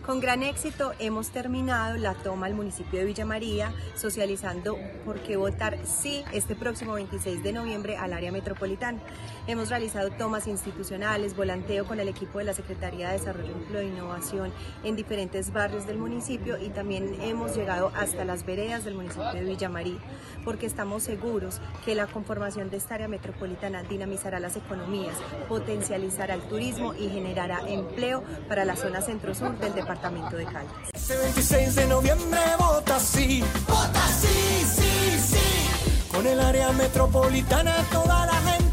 Con gran éxito hemos terminado la toma al municipio de Villa María, socializando por qué votar sí este próximo 26 de noviembre al área metropolitana. Hemos realizado tomas institucionales, volanteo con el equipo de la Secretaría de Desarrollo, Empleo e Innovación en diferentes barrios del municipio y también hemos llegado hasta las veredas del municipio de Villa María, porque estamos seguros que la conformación de esta área metropolitana dinamizará las economías, potencializará el turismo y generará empleo para la zona centro-sur del departamento de Caldas. Este 26 de noviembre vota sí, sí, sí. Con el área metropolitana toda la gente